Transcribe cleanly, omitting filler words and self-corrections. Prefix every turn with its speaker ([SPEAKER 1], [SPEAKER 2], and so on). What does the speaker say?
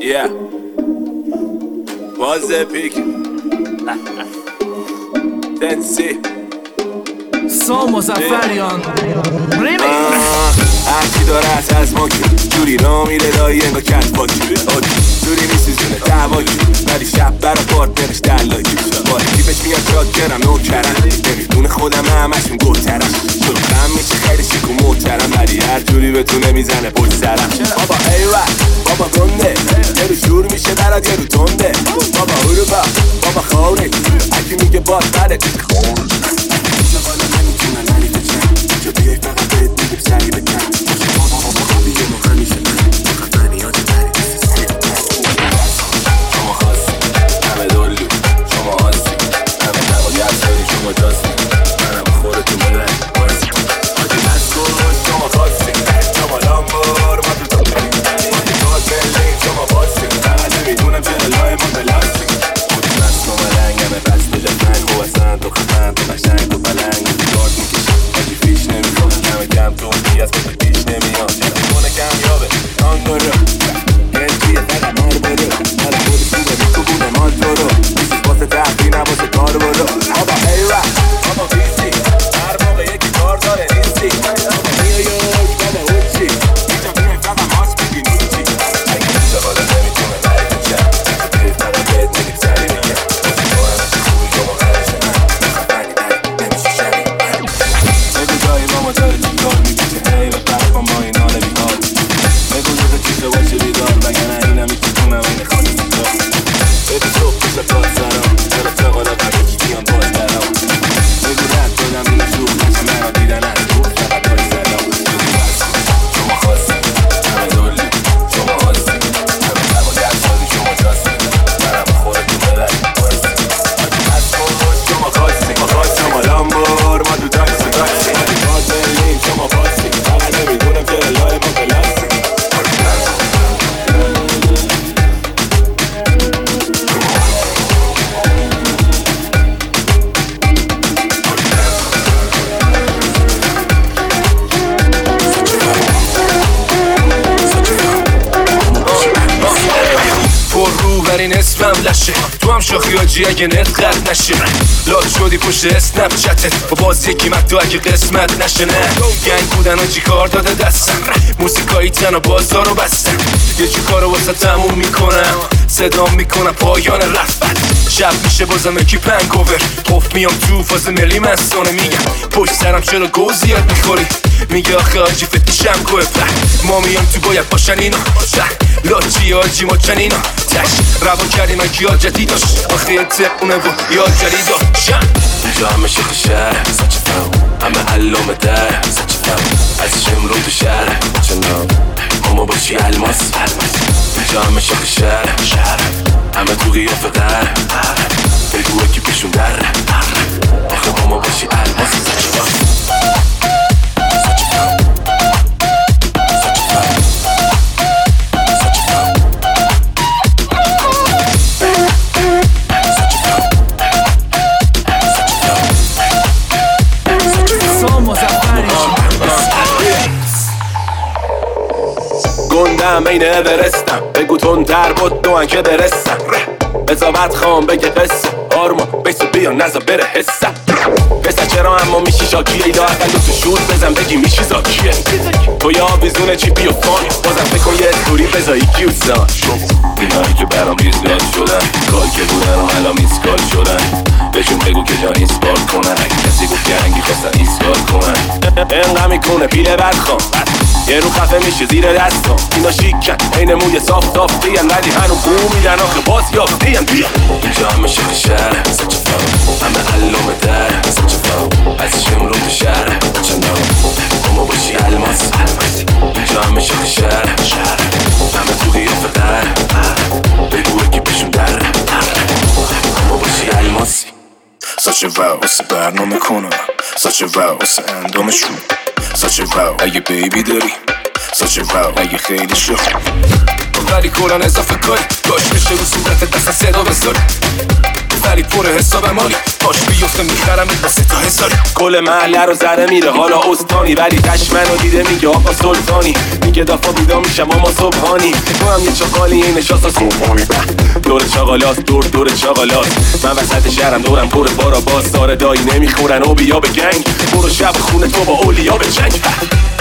[SPEAKER 1] Yeah. Was the pick? Tensi.
[SPEAKER 2] Somos Afarian Remix.
[SPEAKER 1] هرچی داره از ما که جوری نامیره دایی انگا کت باکی جوری میسوزونه دعواکی ولی شب برا پارتنرش دلاکی باره کیپش میاد جاکرم نوکرم نمیدونه خودم همشون گوترم شلوخم میشه خیلی شیک و محترم ولی هر جوری بتونه میزنه پشت سرم بابا ایوه بابا گنده یه رو شور میشه برات یه رو تنده بابا اروپا بابا خورش هرکی میگه باد بده اینجا بالا نمیتونن منی بچن اینجا بیای فقط بهت میگیم سری بکن بیه ما همیشه فقط منیات بری دست سری بکن شما خواستی همه دلو شما هستی همه نباید سری شما جاستی منم خورتون ببری بازی آجی دست کن شما خواستی شما لامبار ما تو بریم ما تو کار بلیم شما باستی فقط نمیدونم چرا لای ما بلاستی خودی بست ما ملنگ همه بست تو جفتن خوب هستن تو خفن تو قشنگ تو پلنگ دارد میکشم آجی فیش نمیخوام همه کم تو بی از خود پیش نمیاد چرا کنه کم یابه تانگو رو گنجیه فقط مار برو حالا خودی خوبه میکو بونه مال تو رو بیسیز باسه تحقی نباسه کار برو بابا ایوه بابا بیسی هر موقع یکی کار داره نیستی بابا نیویورک بابا اوچی اینجا بیای فقط ماست بگی نوچی اگه اینجا بالا نمیتونه بری تو چند اینجا بیای فقط بهت میگیم سری میگم بازی تو همشه خوبی شما همشه من خفنی داری نمیشه شمی بگو جایی با ما داره چی کار میکشه هی به طرفم با این حال بیحال بگو جزا چیزه باشه بیدار وگرنه اینم میتونم این خالی سیجار بگو صبح بشه باز سرم چرا چقالا بگه کی بیان باز درم بگو رد دادم این شوخ نشه منو دیدن از دور فقط باز سرم بگو بس شما خواستی همه دولی شما هستی همه نباید سالی شما جاستی منم خورتون ببری بازی آجی بس کن شما خواستی شما لامبور ما تو تاکسی ولی باز برلین شما باستی فقط نمیدونم چرا لای ما بلاستی
[SPEAKER 3] پر رو بر این اسمم لشه تو هم شاخی آجی اگه نت قد نشه لاد شدی پشت اسنپ چتت با باز یکی مدو اگه قسمت نشه نه گنگ بودن آجی کار داده دستم موسیقایی تن و بازار رو بستم یه جو کارو واسه تموم میکنم صدام میکنم پایان رفت شب میشه بازم اکی پنگوور قف میام تو فاز ملی مستانه میگم پشت سرم چرا گو زیاد میخوری میگه آخه آجی فتیشم کوه ما میام تو باید باشن اینا لاچی آجی ما چن اینا تش روان کردیم من کیاد جدید داشت آخه یه تقونه و یاد جدید داشتن اینجا همه شیخ شهر سچه فهم همه علامه در سچه فهم از شمرون تو شهر چنان اما باشی الماس اینجا همه شیخ شهر همه تو قیافه در بگو اکی پیشون در آخه اما باشی الماس سچه فهم
[SPEAKER 1] گندم این اورستم بگو تون تر بود دوان که برسم بزاوت خواهم بگه قصه آرما بیسو بیا نزا بره حسم پسر چرا اما میشی شاکیه ایدا اقل تو شور بزن بگی میشی زاکیه تو یا بیزونه چی بیو فانی بازم بکن یه استوری بزایی کیوسان اینایی که برام بیزگال شدن کال که بودن و حالا میسکال شدن بهشون بگو که جان ایسپال کنن اگه کسی گفت گنگی خواستن ایسکال کنن انقا میکنه پیله بدخوام یه رو خفه میشه زیر دستم اینا شیکن این موی صاف دین ولی هنو بو میدن آخه باز یافتین بیا
[SPEAKER 3] اینجا همه شیخ شهر سچه فهم همه علامه در سچه فهم از شمرون تو شهر چنان اما باشی الماس اینجا همه شیخ شهر همه تو قیافه در بگو اکی پیشون در اما باشی الماسی
[SPEAKER 4] سچه واو واسه برنامه کنم سچه واو واسه اندامشون سچه واو اگه بیبی داری سچه واو اگه خیلی شو
[SPEAKER 3] ولی کلان اضافه کاری داش بشه رو صورت دست صدا بذاری ولی پر حساب مالی باش بیفته میخرم با 3 تا هزاری
[SPEAKER 1] کل محله رو زره میره حالا استانی ولی دشمن رو دیده میگه آقا سلطانی
[SPEAKER 3] یه دفعه بیدار میشم اما صبحانی. تو هم یه چاقالی این نشاستا صبحانی. دور چاقالات دور چاقالات. من وسط شهرم دورم پر بارا باز. ساره دایی نمیخورن و بیا به گنگ. برو شب خونه تو با اولیا به جنگ.